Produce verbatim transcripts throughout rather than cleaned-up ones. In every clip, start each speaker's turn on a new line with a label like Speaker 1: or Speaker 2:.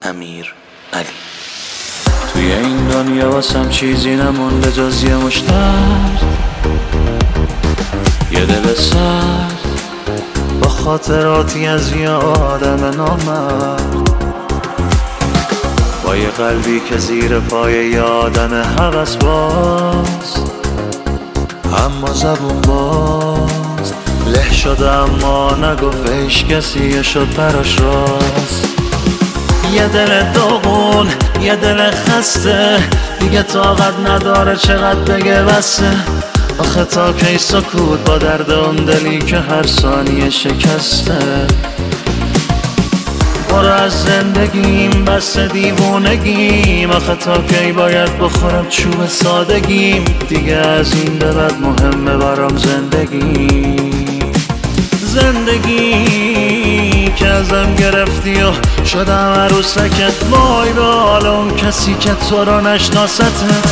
Speaker 1: امیر علی. توی این دنیا واسم چیزی نمونده جز یه مشت درد، یه دل سرد با خاطراتی از یه آدم نامرد، با یه قلبی که زیر پای یه آدم هوس باز، اما زبون باز له شده اما نگفت هیچ کسی، شد براش راست. یه دل داغون، یه دل خسته، دیگه طاقت نداره چقدر بگه بسه. آخه تا کی سکوت با درد اون دلی که هر ثانیه شکسته. برو از زندگیم بس دیوونگیم، آخه تا کی باید بخورم چوب سادگیم. دیگه از این به بعد مهمه برام زندگی، زندگی که ازم گرفتی و شدم عروسکت. وای به حال اون کسی که تو رو نشناسته،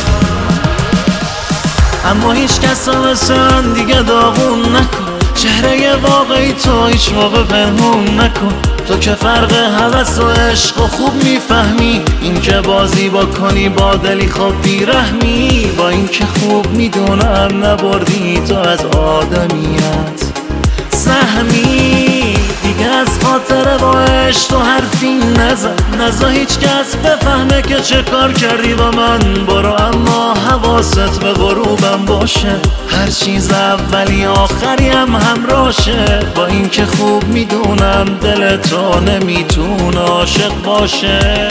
Speaker 1: اما هیچ کس هم مثل دیگه داغون نکن. چهره واقعی تو هیچ موقع پنهون نکن. تو که فرق هوس و عشق و خوب میفهمی، این که بازی با کنی با دلی خوب بیرحمی. با این که خوب میدونم نبردی تو از آدمیت سهمی. دیگه از خاطر با عشق تو حرفی نزن، نزا هیچ کس بفهمه که چه کار کردی با من. برو اما حواست به غروبم باشه، هر چیز اولی آخری هم همراشه. با این که خوب میدونم دل تو نمیتونه عاشق باشه.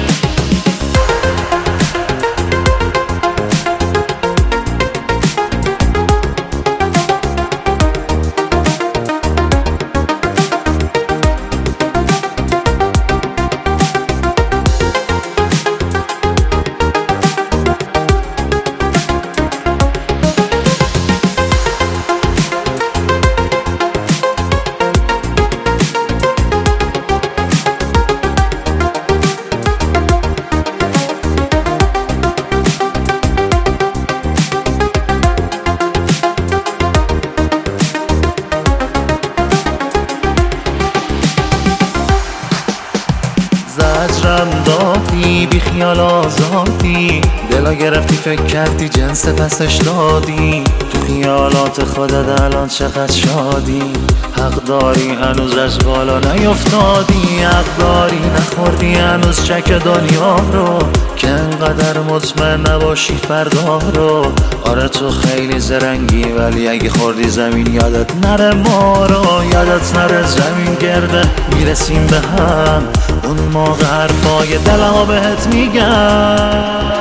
Speaker 1: زجرم دادی بی خیال آزادی، دلا گرفتی فکر کردی جنس پسش دادی. تو خیالات خودت الان چقدر شادی، حق داری هنوز از بالا نیفتادی. حق داری نخوردی هنوز چک دنیا رو، که انقدر مطمئن نباشی فردا رو. آره تو خیلی زرنگی ولی اگه خوردی زمین یادت نره ما رو. یادت نره زمین گرده میرسیم به هم، اون موقع حرفای دلمو بهت میگم.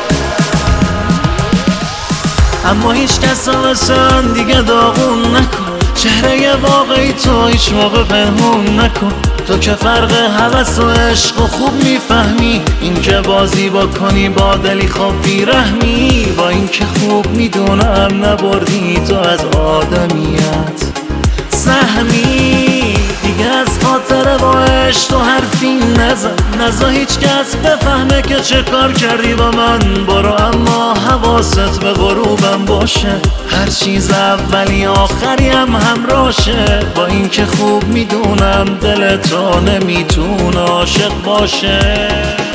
Speaker 1: اما هیچ کس هم مثل دیگه داغون نکن. چهره واقعی تو هیچ موقع پنهون نکن. تو که فرق هوس و عشق و خوب میفهمی، این که بازی با کنی با دلی خوب بیرحمی. با این که خوب میدونم نبردی تو از آدمیت سهمی. دیگه از خاطر با عشق تو حرفی نزن، نزا هیچ کس بفهمه که چه کار کردی با من. برو اما حواست به غروبم باشه، هر چیز اولی آخری هم همراشه. با این که خوب میدونم دل تو نمیتونه عاشق باشه.